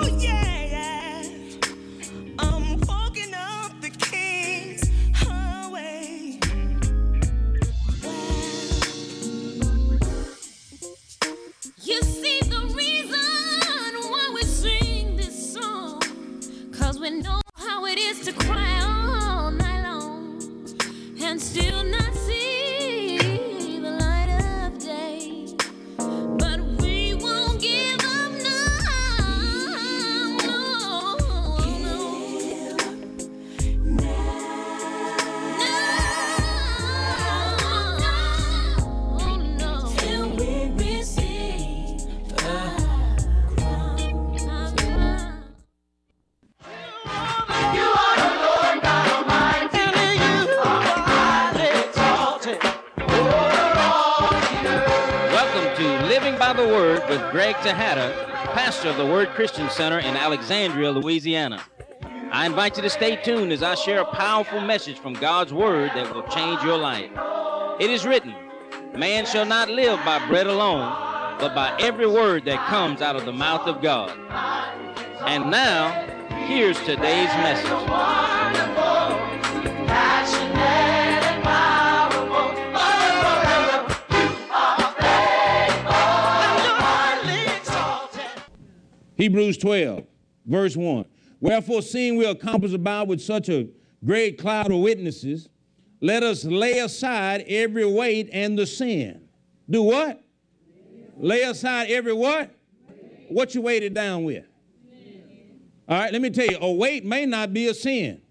yeah. I'm walking up the King's highway. You see the reason why we sing this song, 'cause we know how it is to cry all night long and still not see the light of day. But we won't give up now, no, no, till we receive the crown. Welcome to Living by the Word with Greg Tejada, pastor of the Word Christian Center in Alexandria, Louisiana. I invite you to stay tuned as I share a powerful message from God's Word that will change your life. It is written, man shall not live by bread alone, but by every word that comes out of the mouth of God. And now, here's today's message. Hebrews 12, verse 1. Wherefore, seeing we are compassed about with such a great cloud of witnesses, let us lay aside every weight and the sin. Do what? Lay aside every what? What you weighted down with? All right, let me tell you, a weight may not be a sin.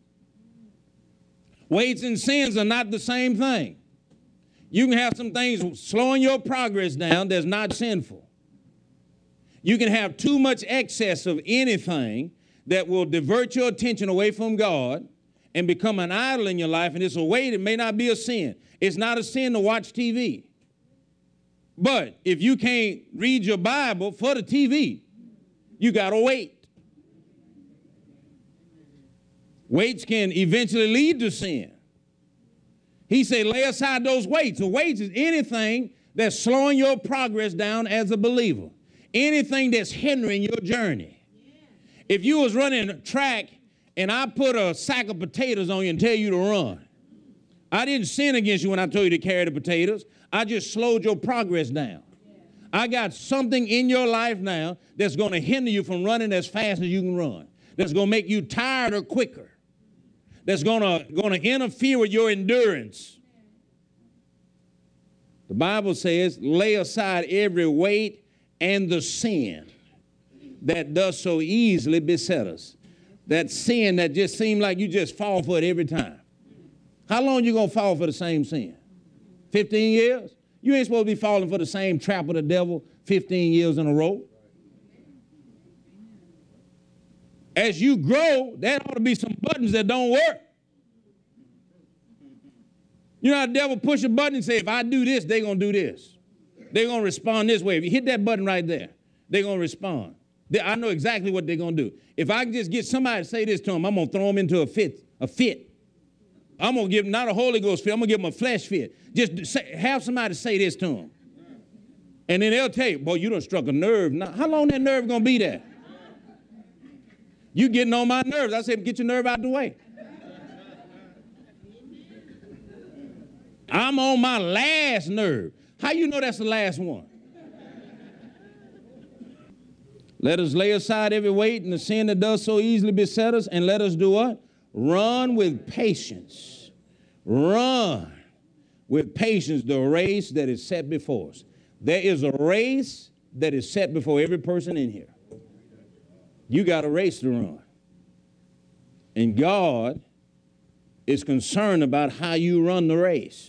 Weights and sins are not the same thing. You can have some things slowing your progress down that's not sinful. You can have too much excess of anything that will divert your attention away from God and become an idol in your life, and it's a weight. It may not be a sin. It's not a sin to watch TV. But if you can't read your Bible for the TV, you got to wait. Weights can eventually lead to sin. He said, lay aside those weights. The weights is anything that's slowing your progress down as a believer. Anything that's hindering your journey. If you was running a track and I put a sack of potatoes on you and tell you to run, I didn't sin against you when I told you to carry the potatoes. I just slowed your progress down. I got something in your life now that's going to hinder you from running as fast as you can run. That's going to make you tired or quicker. That's going to interfere with your endurance. The Bible says, lay aside every weight and the sin that does so easily beset us. That sin that just seems like you just fall for it every time. How long you going to fall for the same sin? 15 years? You ain't supposed to be falling for the same trap of the devil 15 years in a row. As you grow, there ought to be some buttons that don't work. You know how the devil push a button and say, if I do this, they're going to do this. They're going to respond this way. If you hit that button right there, they're going to respond. I know exactly what they're going to do. If I can just get somebody to say this to them, I'm going to throw them into a fit. I'm going to give them not a Holy Ghost fit. I'm going to give them a flesh fit. Just have somebody say this to them. And then they'll tell you, boy, you done struck a nerve. Now, how long that nerve going to be there? You getting on my nerves. I said, get your nerve out the way. I'm on my last nerve. How you know that's the last one? Let us lay aside every weight and the sin that does so easily beset us, and let us do what? Run with patience. Run with patience the race that is set before us. There is a race that is set before every person in here. You got a race to run. And God is concerned about how you run the race.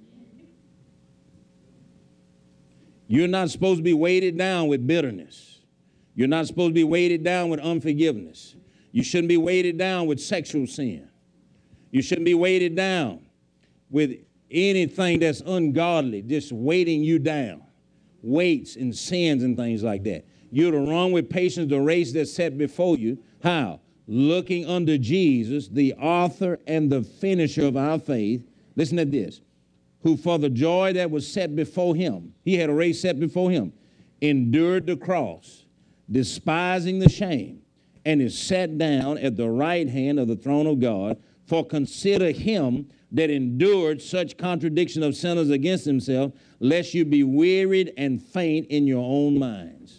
You're not supposed to be weighted down with bitterness. You're not supposed to be weighted down with unforgiveness. You shouldn't be weighted down with sexual sin. You shouldn't be weighted down with anything that's ungodly, just weighting you down. Weights and sins and things like that. You're to run with patience the race that's set before you. How? Looking unto Jesus, the author and the finisher of our faith. Listen to this. Who for the joy that was set before him, he had a race set before him, endured the cross, despising the shame, and is sat down at the right hand of the throne of God. For consider him that endured such contradiction of sinners against himself, lest you be wearied and faint in your own minds.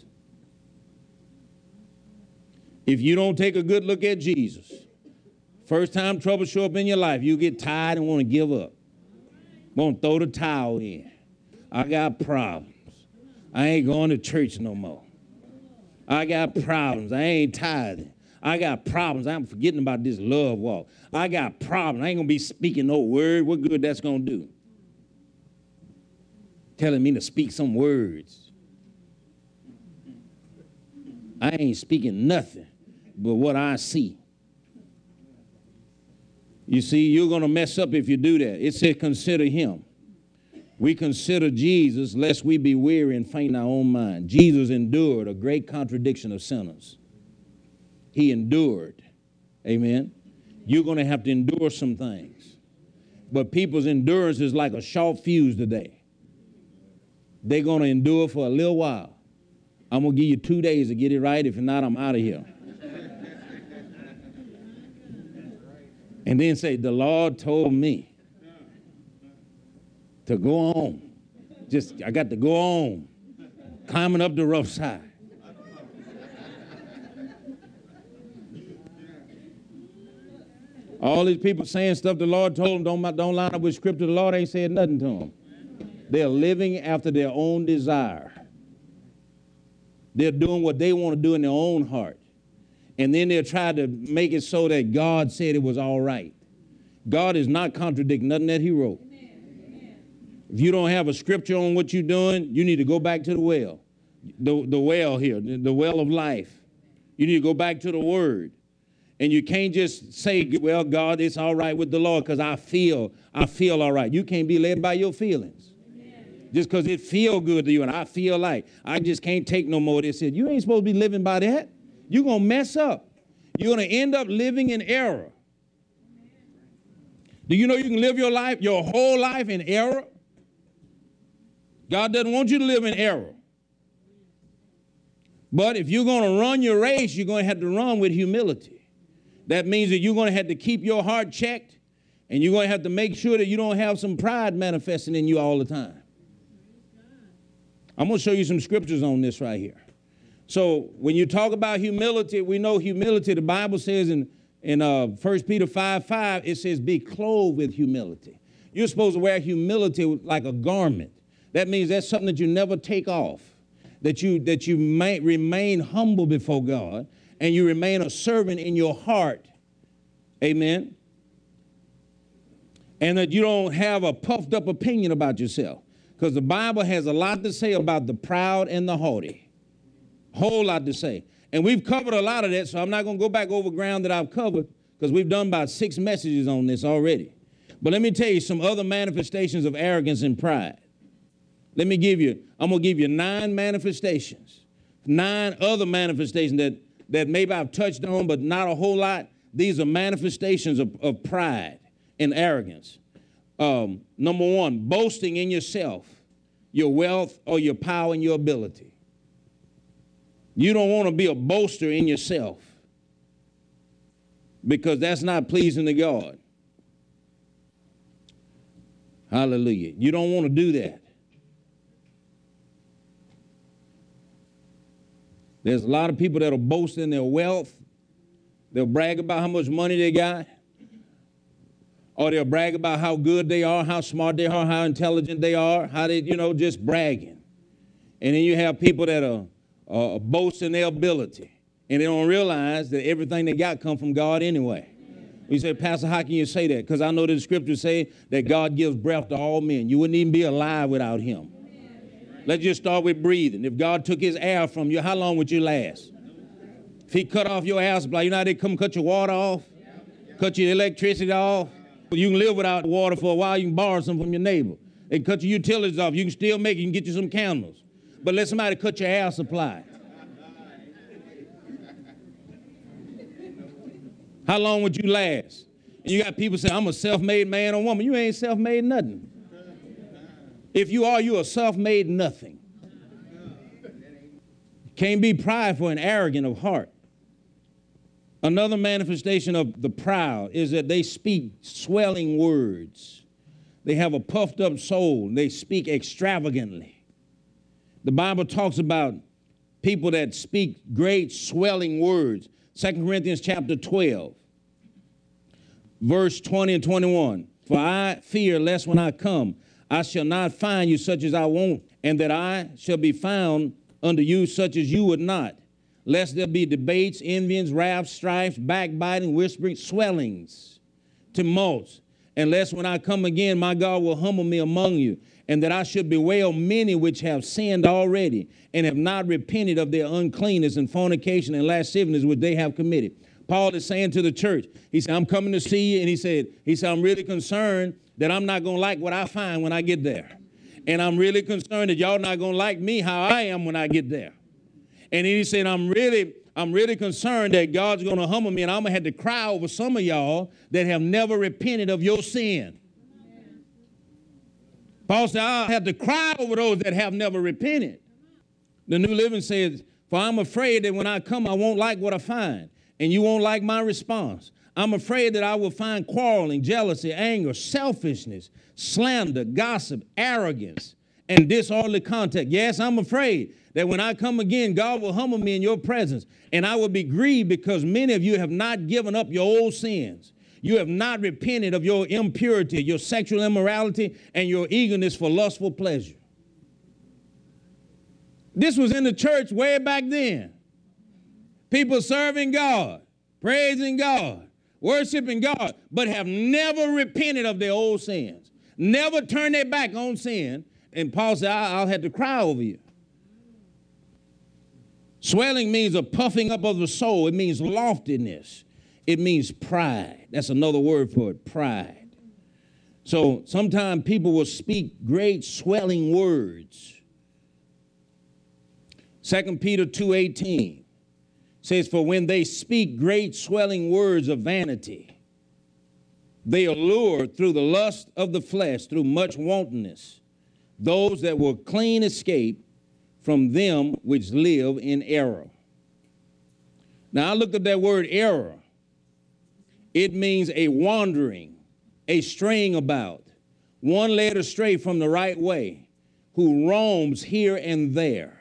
If you don't take a good look at Jesus, first time trouble show up in your life, you get tired and want to give up. Want to throw the towel in. I got problems. I ain't going to church no more. I got problems. I ain't tithing. I got problems. I'm forgetting about this love walk. I got problems. I ain't going to be speaking no word. What good that's going to do? Telling me to speak some words. I ain't speaking nothing but what I see. You see, you're going to mess up if you do that. It said consider him. We consider Jesus, lest we be weary and faint in our own mind. Jesus endured a great contradiction of sinners. He endured. Amen. You're going to have to endure some things. But people's endurance is like a short fuse today. They're going to endure for a little while. I'm going to give you 2 days to get it right. If not, I'm out of here. And then say, the Lord told me to go on. I got to go on. Climbing up the rough side. All these people saying stuff the Lord told them don't line up with scripture. The Lord ain't said nothing to them. They're living after their own desire. They're doing what they want to do in their own heart. And then they'll try to make it so that God said it was all right. God is not contradicting nothing that he wrote. If you don't have a scripture on what you're doing, you need to go back to the well. The well here, the well of life. You need to go back to the word. And you can't just say, well, God, it's all right with the Lord because I feel all right. You can't be led by your feelings. Amen. Just because it feel good to you and I feel like I just can't take no more of this. You ain't supposed to be living by that. You're going to mess up. You're going to end up living in error. Do you know you can live your whole life in error? God doesn't want you to live in error. But if you're going to run your race, you're going to have to run with humility. That means that you're going to have to keep your heart checked, and you're going to have to make sure that you don't have some pride manifesting in you all the time. I'm going to show you some scriptures on this right here. So when you talk about humility, we know humility, the Bible says in 1 Peter 5:5, it says, be clothed with humility. You're supposed to wear humility like a garment. That means that's something that you never take off, that you might remain humble before God, and you remain a servant in your heart. Amen. And that you don't have a puffed up opinion about yourself. Because the Bible has a lot to say about the proud and the haughty. Whole lot to say. And we've covered a lot of that, so I'm not going to go back over ground that I've covered because we've done about 6 messages on this already. But let me tell you some other manifestations of arrogance and pride. I'm going to give you 9 manifestations. 9 other manifestations that maybe I've touched on, but not a whole lot. These are manifestations of pride and arrogance. Number 1, boasting in yourself, your wealth, or your power and your ability. You don't want to be a boaster in yourself because that's not pleasing to God. Hallelujah. You don't want to do that. There's a lot of people that'll boast in their wealth. They'll brag about how much money they got. Or they'll brag about how good they are, how smart they are, how intelligent they are, how they, just bragging. And then you have people that are boasting their ability. And they don't realize that everything they got come from God anyway. You say, Pastor, how can you say that? Because I know that the scriptures say that God gives breath to all men. You wouldn't even be alive without him. Let's just start with breathing. If God took his air from you, how long would you last? If he cut off your air supply, you know how they come cut your water off? Cut your electricity off? You can live without water for a while. You can borrow some from your neighbor. They cut your utilities off. You can still make it. You can get you some candles. But let somebody cut your air supply. How long would you last? And you got people saying, I'm a self-made man or woman. You ain't self-made nothing. If you are, you're a self-made nothing. Can't be prideful and arrogant of heart. Another manifestation of the proud is that they speak swelling words. They have a puffed up soul. They speak extravagantly. The Bible talks about people that speak great swelling words. 2 Corinthians chapter 12, verse 20 and 21. For I fear lest when I come, I shall not find you such as I want, and that I shall be found unto you such as you would not, lest there be debates, envyings, wraths, strifes, backbiting, whispering, swellings, tumults, and lest when I come again, my God will humble me among you, and that I should bewail many which have sinned already, and have not repented of their uncleanness and fornication and lasciviousness which they have committed. Paul is saying to the church, he said, I'm coming to see you, and he said, I'm really concerned that I'm not going to like what I find when I get there. And I'm really concerned that y'all not going to like me how I am when I get there. And he said, I'm really concerned that God's going to humble me, and I'm going to have to cry over some of y'all that have never repented of your sin. Paul said, I'll have to cry over those that have never repented. The New Living says, for I'm afraid that when I come, I won't like what I find, and you won't like my response. I'm afraid that I will find quarreling, jealousy, anger, selfishness, slander, gossip, arrogance, and disorderly conduct. Yes, I'm afraid that when I come again, God will humble me in your presence, and I will be grieved because many of you have not given up your old sins. You have not repented of your impurity, your sexual immorality, and your eagerness for lustful pleasure. This was in the church way back then. People serving God, praising God, worshiping God, but have never repented of their old sins, never turned their back on sin. And Paul said, I'll have to cry over you. Swelling means a puffing up of the soul. It means loftiness. It means pride. That's another word for it, pride. So sometimes people will speak great swelling words. 2 Peter 2:18 says, for when they speak great swelling words of vanity, they allure through the lust of the flesh, through much wantonness, those that will clean escape from them which live in error. Now I looked up that word error. It means a wandering, a straying about, one led astray from the right way, who roams here and there.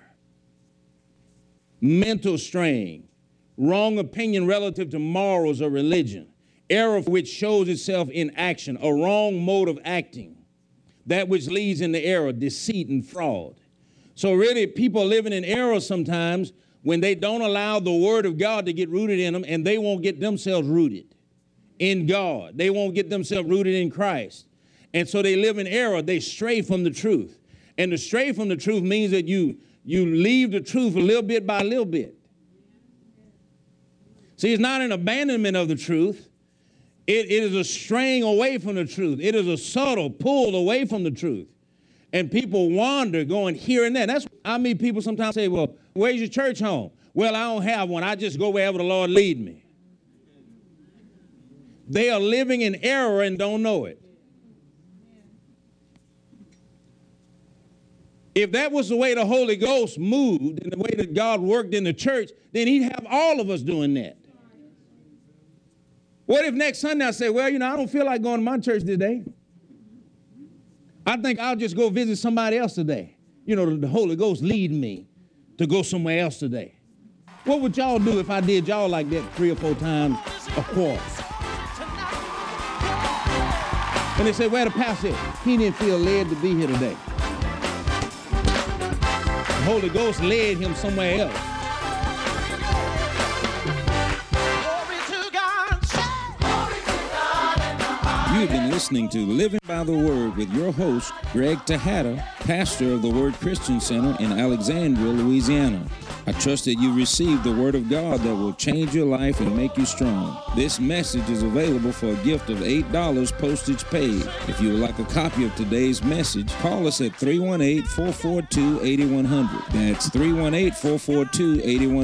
Mental straying, wrong opinion relative to morals or religion, error which shows itself in action, a wrong mode of acting, that which leads into error, deceit and fraud. So really, people are living in error sometimes when they don't allow the word of God to get rooted in them, and they won't get themselves rooted in God. They won't get themselves rooted in Christ. And so they live in error. They stray from the truth. And to stray from the truth means that you leave the truth a little bit by little bit. See, it's not an abandonment of the truth. It is a straying away from the truth. It is a subtle pull away from the truth. And people wander going here and there. That's, I mean, people sometimes say, well, where's your church home? Well, I don't have one. I just go wherever the Lord lead me. They are living in error and don't know it. If that was the way the Holy Ghost moved and the way that God worked in the church, then he'd have all of us doing that. What if next Sunday I say, well, I don't feel like going to my church today. I think I'll just go visit somebody else today. The Holy Ghost lead me to go somewhere else today. What would y'all do if I did y'all like that 3 or 4 times a quarter? And they say, well, the pastor, he didn't feel led to be here today. The Holy Ghost led him somewhere else. You've been listening to Living by the Word with your host, Greg Tejada, pastor of the Word Christian Center in Alexandria, Louisiana. I trust that you received the Word of God that will change your life and make you strong. This message is available for a gift of $8 postage paid. If you would like a copy of today's message, call us at 318-442-8100. That's 318-442-8100.